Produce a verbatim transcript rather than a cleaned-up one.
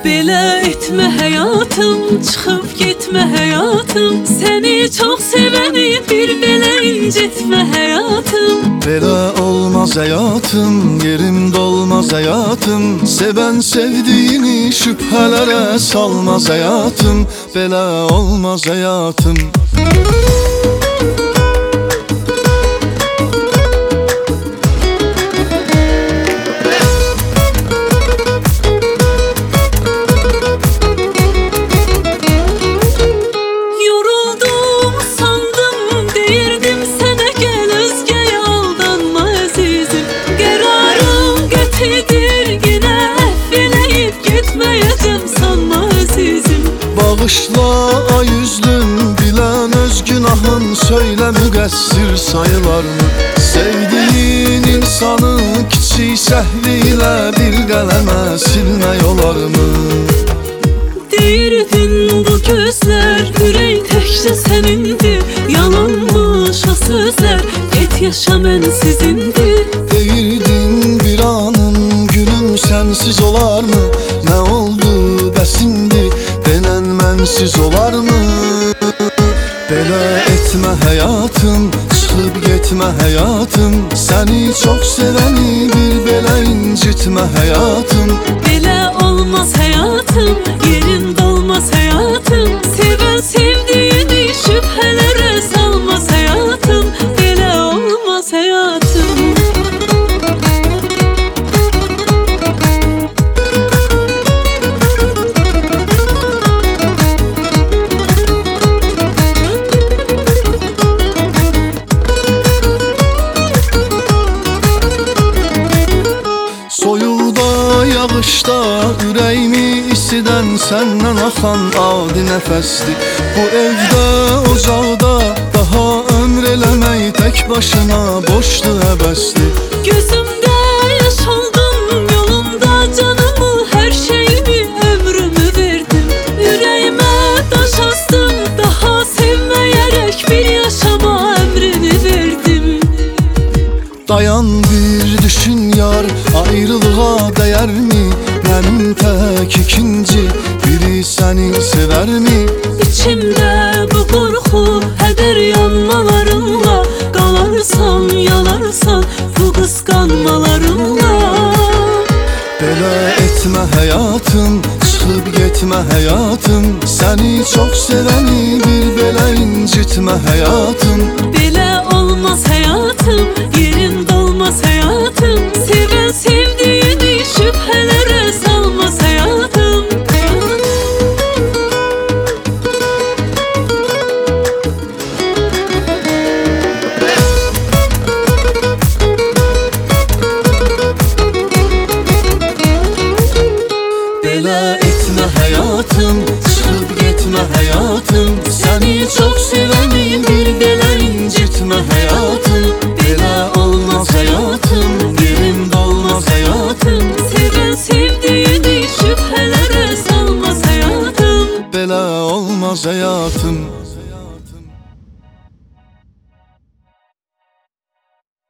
Belə etmə həyatım, çıxıb getmə həyatım, səni çox sevəni bir belə incitmə həyatım. Belə olmaz həyatım, yerim dolmaz həyatım, sevən sevdiyini şübhələrə salmaz həyatım. Belə olmaz həyatım. Bağışla ay üzlüm, bilən öz günahın, söylə müqəssir sayılarmı? Sevdiğin insanı kiçik səhviylə bir qələmə silmək olarmı? Deyirdin bu gözlər, ürək təkcə sənindir, yalanmış o sözlər, get yaşa mən sizindir. Deyirdin bir anım, gülüm sənsiz olarmı? Nə oldu bəsindi, denən mənsiz olarmı? Belə etmə həyatım, çıxıb getmə həyatım, səni çox sevəni bir belə incitmə həyatım. Belə olmaz həyatım, yerin dolmaz həyatım, sevən sevdiyini şübhələrə salmaz həyatım. Belə olmaz həyatım. Soyuqda, yağışda, ürəyimi isidən səndən axan adi nəfəsdir. Bu evdə, ocaqda daha ömr eləmək tək başına boşdur, əbəsdir. Gözümdə yaş oldum, yolumda canımı, hər şeyimi, ömrümü verdim. Ürəyimə daş astım, daha sevməyərək bir yaşama əmrini verdim. Dayan bir düşün yar, ayrılığa dəyərmi? Mənim tək ikinci biri səni sevərmi? İçimdə bu qorxu, hədər yanmalarınla, qalarsan, yalarsan bu qısqanmalarınla. Belə etmə həyatım, çıxıb getmə həyatım, səni çox sevəni bir belə incitmə həyatım. Belə olmaz həyatım, yerin dolmaz həyatım, sevən sevdiyini şübhələrə salmaz həyatım. Belə etmə həyatım, çıxıb getmə həyatım, səni çox sevəni bir belə incitmə həyatım. Belə olmaz həyatım, yerim dolmaz həyatım, sevən sevdiyini şübhələrə salmaz həyatım. belə olmaz həyatım.